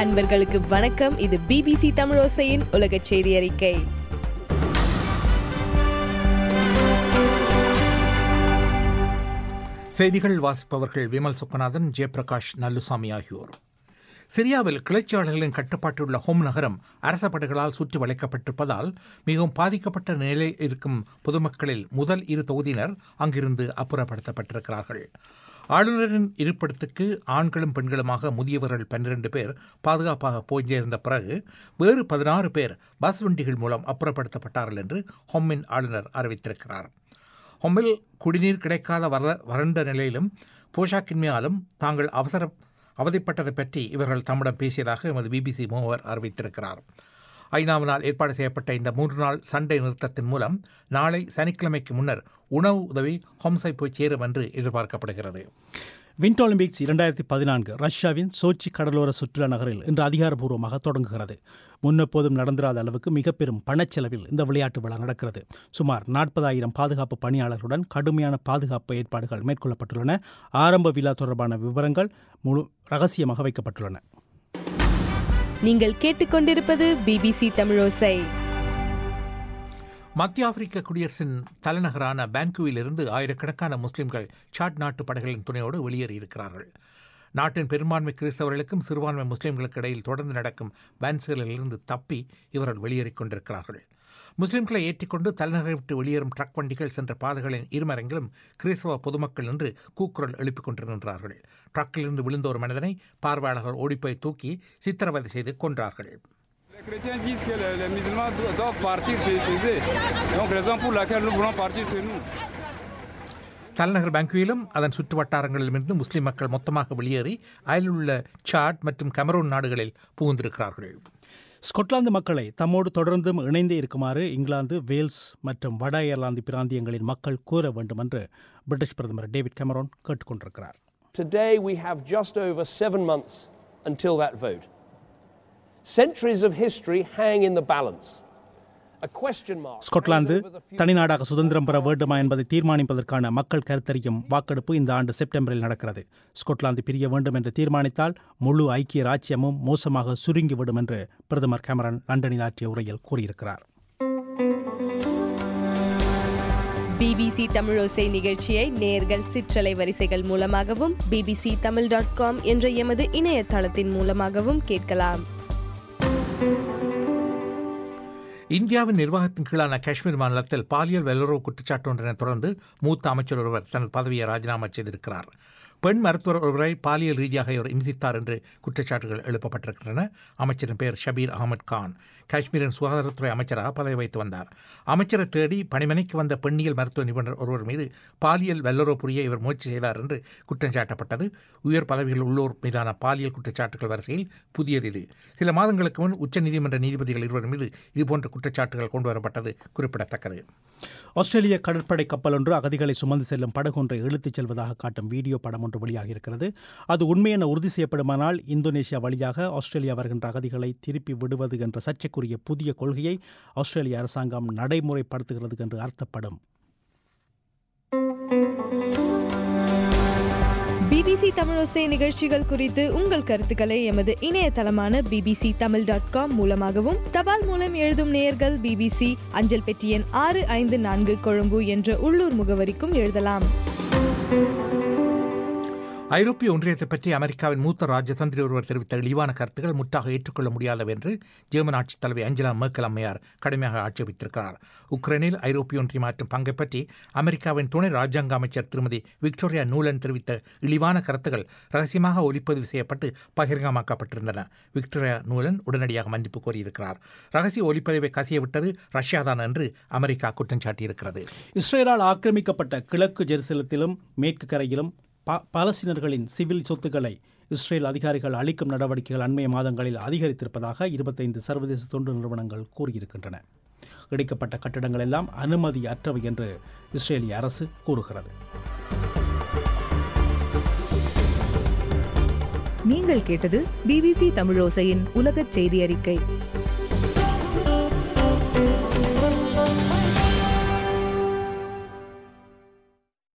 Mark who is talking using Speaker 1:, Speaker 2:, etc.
Speaker 1: அன்பர்களுக்கு வணக்கம். இது BBC தமிழோசையின் உலக செய்தி அறிக்கை.
Speaker 2: செய்திகள் வாசிப்பவர்கள் விமல் சுப்பநாதன், ஜெயபிரகாஷ் நல்லுசாமி ஆகியோர். சிரியாவில் கிளர்ச்சியாளர்களின் கட்டுப்பாட்டில் உள்ள ஹோம் நகரம் அரச படைகளால் சுற்றி வளைக்கப்பட்டிருப்பதால் மிகவும் பாதிக்கப்பட்ட நிலையில் இருக்கும் பொதுமக்களில் முதல் 2 தொகுதியினர் அங்கிருந்து அப்புறப்படுத்தப்பட்டிருக்கிறார்கள். ஆளுநரின் இருப்பிடத்துக்கு ஆண்களும் பெண்களுமாக முதியவர்கள் 12 பேர் பாதுகாப்பாக போய் சேர்ந்த பிறகு வேறு 16 பேர் பஸ் வண்டிகள் மூலம் அப்புறப்படுத்தப்பட்டார்கள் என்று ஹொம்மின் ஆளுநர் அறிவித்திருக்கிறார். ஹொம்மில் குடிநீர் கிடைக்காத வறண்ட நிலையிலும் போஷாக்கின்மையாலும் தாங்கள் அவதிப்பட்டதை பற்றி இவர்கள் தம்மிடம் பேசியதாக எமது BBC மூவர் அறிவித்திருக்கிறார். ஐநாவினால் ஏற்பாடு செய்யப்பட்ட இந்த 3 நாள் சண்டை நிறுத்தத்தின் மூலம் நாளை சனிக்கிழமைக்கு முன்னர் உணவு உதவி ஹோம்ஸை போய் சேரும் என்று எதிர்பார்க்கப்படுகிறது.
Speaker 3: வின்டர் ஒலிம்பிக்ஸ் 2014 ரஷ்யாவின் சோச்சி கடலோர சுற்றுலா நகரில் இன்று அதிகாரப்பூர்வமாக தொடங்குகிறது. முன்னெப்போதும் நடந்திராத அளவுக்கு மிக பெரும் பணச்செலவில் இந்த விளையாட்டு விழா நடக்கிறது. சுமார் 40,000 பாதுகாப்பு பணியாளர்களுடன் கடுமையான பாதுகாப்பு ஏற்பாடுகள் மேற்கொள்ளப்பட்டுள்ளன. ஆரம்ப விழா தொடர்பான விவரங்கள் ரகசியமாக வைக்கப்பட்டுள்ளன.
Speaker 1: நீங்கள் கேட்டுக்கொண்டிருப்பது BBC தமிழோசை.
Speaker 2: மத்திய ஆப்பிரிக்க குடியரசின் தலைநகரான பாங்குவிலிருந்து ஆயிரக்கணக்கான முஸ்லிம்கள் சாட் நாட்டு படைகளின் துணையோடு வெளியேறியிருக்கிறார்கள். நாட்டின் பெரும்பான்மை கிறிஸ்தவர்களுக்கும் சிறுபான்மை முஸ்லிம்களுக்கு இடையில் தொடர்ந்து நடக்கும் பேன்ஸ்களிலிருந்து தப்பி இவர்கள் வெளியேறிக் கொண்டிருக்கிறார்கள். முஸ்லிம்களை ஏற்றிக்கொண்டு தலைநகரை விட்டு வெளியேறும் ட்ரக் வண்டிகள் சென்ற பாதைகளின் இருமரங்கிலும் கிறிஸ்தவ பொதுமக்கள் என்று கூக்குரல் எழுப்பிக் கொண்டிருக்கின்றார்கள். ட்ரக்கிலிருந்து விழுந்த ஒரு மனிதனை பார்வையாளர்கள் ஓடிப்போய் தூக்கி சித்திரவதை செய்து கொன்றார்கள். தலைநகர் பாங்குவிலும் அதன் சுற்று வட்டாரங்களிலிருந்து முஸ்லிம் மக்கள் மொத்தமாக வெளியேறி அயலுள்ள சாட் மற்றும் கமரூன் நாடுகளில் புகுந்திருக்கிறார்கள்.
Speaker 3: ஸ்கொட்லாந்து மக்களை தம்மோடு தொடர்ந்தும் இணைந்தே இருக்குமாறு இங்கிலாந்து, வேல்ஸ் மற்றும் வட அயர்லாந்து பிராந்தியங்களின் மக்கள் கூற வேண்டும் என்று பிரிட்டிஷ் பிரதமர் டேவிட் கெமரோன் கேட்டுக்கொண்டிருக்கிறார்.
Speaker 4: Today we have just over 7 months until that vote. Centuries of history hang in the balance.
Speaker 3: Scotland தனிநாடாக சுதந்திரம் பெற வேண்டுமா என்பதை தீர்மானிப்பதற்கான மக்கள் கருத்தறியும் வாக்கெடுப்பு இந்த ஆண்டு செப்டம்பரில் நடக்கிறது. ஸ்கொட்லாந்து பிரிய வேண்டும் என்று தீர்மானித்தால் முழு ஐக்கிய ராச்சியமும் மோசமாக சுருங்கிவிடும் என்று பிரதமர் கேமரன் லண்டனில் ஆற்றிய உரையில் கூறியிருக்கிறார்.
Speaker 1: BBC தமிழோசை நிகழ்ச்சியை நேயர்கள் சிற்றலை வரிசைகள் மூலமாகவும் bbctamil.com என்ற எமது இணையதளத்தின் மூலமாகவும் கேட்கலாம்.
Speaker 2: இந்தியாவின் நிர்வாகத்தின் கீழான காஷ்மீர் மாநிலத்தில் பாலியல் வல்லுறவு குற்றச்சாட்டு ஒன்றினை தொடர்ந்து மூத்த அமைச்சர் ஒருவர் தனது பதவியை ராஜினாமா செய்திருக்கிறார். பெண் மருத்துவர் ஒருவரை பாலியல் ரீதியாக இவர் இம்சித்தார் என்று குற்றச்சாட்டுகள் எழுப்பப்பட்டிருக்கின்றன. அமைச்சரின் பெயர் ஷபீர் அகமது கான். காஷ்மீரின் சுகாதாரத்துறை அமைச்சராக பதவி வைத்து வந்தார். அமைச்சரை தேடி பணிமனைக்கு வந்த பெண்ணியல் மருத்துவ நிபுணர் ஒருவர் மீது பாலியல் வல்லுறவு புரிய இவர் முயற்சி செய்தார் என்று குற்றம் சாட்டப்பட்டது. உயர் பதவிகள் உள்ளோர் மீதான பாலியல் குற்றச்சாட்டுகள் வரிசையில் புதியது இது. சில மாதங்களுக்கு முன் உச்சநீதிமன்ற நீதிபதிகள் இருவர் மீது இதுபோன்ற குற்றச்சாட்டுகள் கொண்டுவரப்பட்டது குறிப்பிடத்தக்கது.
Speaker 3: ஆஸ்திரேலிய கடற்படை கப்பல் ஒன்று அகதிகளை சுமந்து செல்லும் படகு ஒன்றை இழுத்துச் செல்வதாக காட்டும் வீடியோ படம் ஒன்று வெளியாகியிருக்கிறது. அது உண்மை என உறுதி செய்யப்படுமானால் இந்தோனேஷியா வழியாக ஆஸ்திரேலியா வருகின்ற அகதிகளை திருப்பி விடுவது என்ற சர்ச்சைக்குரிய புதிய கொள்கையை ஆஸ்திரேலிய அரசாங்கம் நடைமுறைப்படுத்துகிறது என்று அர்த்தப்படும்.
Speaker 1: BBC தமிழோசை நிகழ்ச்சிகள் குறித்து உங்கள் கருத்துக்களை எமது இணையதளமான bbctamil.com மூலமாகவும் தபால் மூலம் எழுதும் நேயர்கள் BBC அஞ்சல் பெட்டி எண் 654 கொழும்பு என்ற உள்ளூர் முகவரிக்கும் எழுதலாம்.
Speaker 2: ஐரோப்பிய ஒன்றியத்தை பற்றி அமெரிக்காவின் மூத்த ராஜதந்திரி ஒருவர் தெரிவித்த இழிவான கருத்துக்கள் முற்றாக ஏற்றுக்கொள்ள முடியாதவை என்று ஜெர்மன் ஆட்சித் தலைவர் ஏஞ்சலா மெர்க்கல் அம்மையார் கடுமையாக ஆட்சேபித்திருக்கிறார். உக்ரைனில் ஐரோப்பிய ஒன்றியம் மாற்றும் பங்கை பற்றி அமெரிக்காவின் துணை ராஜாங்க அமைச்சர் திருமதி விக்டோரியா நூலன் தெரிவித்த இழிவான கருத்துக்கள் ரகசியமாக ஒளிப்பதிவு செய்யப்பட்டு பகிரங்கமாக்கப்பட்டிருந்தன. விக்டோரியா நூலன் உடனடியாக மன்னிப்பு கோரியிருக்கிறார். ரகசிய ஒளிப்பதிவை கசிய விட்டது ரஷ்யாதான் என்று அமெரிக்கா குற்றம் சாட்டியிருக்கிறது.
Speaker 3: இஸ்ரேலால் ஆக்கிரமிக்கப்பட்ட கிழக்கு ஜெருசலத்திலும் மேற்கு கரையிலும் பாலஸ்தீனர்களின் சிவில் சொத்துக்களை இஸ்ரேல் அதிகாரிகள் அளிக்கும் நடவடிக்கைகள் அண்மைய மாதங்களில் அதிகரித்திருப்பதாக 25 சர்வதேச தொண்டு நிறுவனங்கள் கூறியிருக்கின்றன. இடிக்கப்பட்ட கட்டிடங்கள் எல்லாம் அனுமதி அற்றவை என்று இஸ்ரேலிய அரசு கூறுகிறது.
Speaker 5: நீங்கள் கேட்டது BBC தமிழோசையின் உலகச் செய்தி அறிக்கை.